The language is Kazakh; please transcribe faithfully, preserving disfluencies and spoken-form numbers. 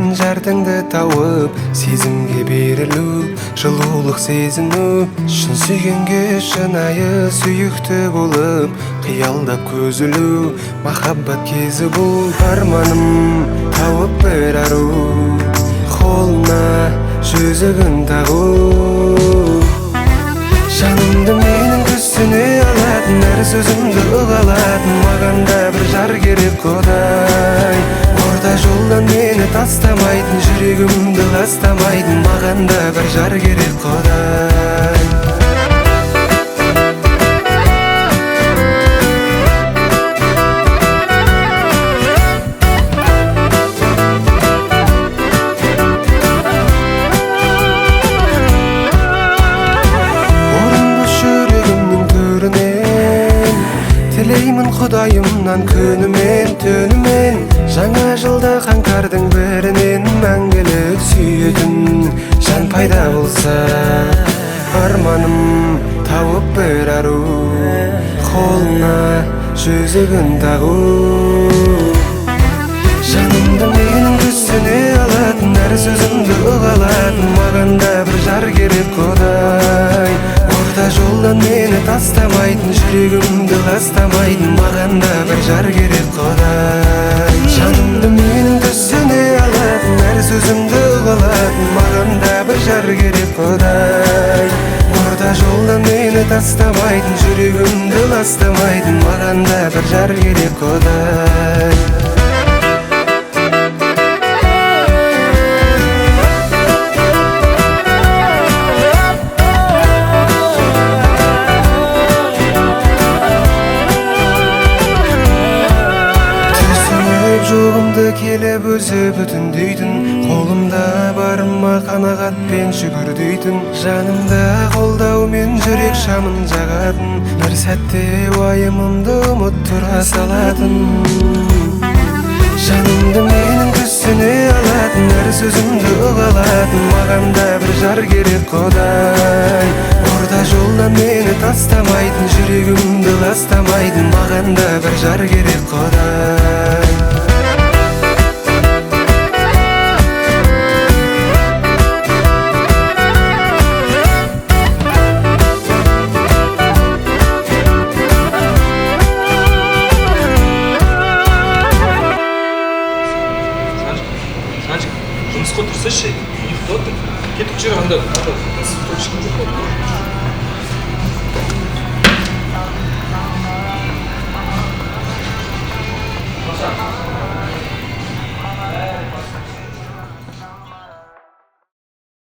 сен жартыңды тауып, сезімге берілу, жылулық сезіну, шын сүйгенге шынайы сүйікті болып, қиялдап көз ілу, махаббат кезі бұл. Арманым тауып бір ару, қолына жүзігін тағу, жанымды менің күсіне алатын, әр сөзімді ұғалатын, маған да бір жар керек Құдай. Орта жолдан мені тастамайтын, жүрегімді ластамайтын, маған да бір жар керек Құдай. Тілеймін Құдайымнан күнімен түнімен, жаңа жылда қаңтардың бірінен мәңгілік сүйетін жан пайда болса. Арманым тауып бір ару, қолына жүзігін тағу, жанымды менің күсіне алатын, әр сөзімді ұғалатын, маған да бір жар керек Құдай. Орта жолдан мені тастамайтын, жүрегімді ластамайтын, маған да бір жар керек Құдай. Жанымды менің түсіне алатын, әр сөзімді ұғалатын, маған да бір жар керек Құдай. Орта жолдан мені тастамайтын, жүрегімді ластамайтын, маған да бір жар керек Құдай. Жоғымды келіп өзі бүтіндейтін, қолымда барыма қанағатпен шүкір дейтін, жанымда қолдаумен жүрек шамын жағатын, бір сәтте уайымымды ұмыттыра салатын, жанымды менің күсіне алатын, әр сөзімді ұғалатын, маған да бір жар керек Құдай. Орта жолдан мені тастамайтын, жүрегімді ластамайтын, маған да бір жар керек Құдай. жұмысқа тұрсайшы, ұйықтап отыр. Кетіп жүр анда, анда, анда, ешкім жоқ қой. Маса.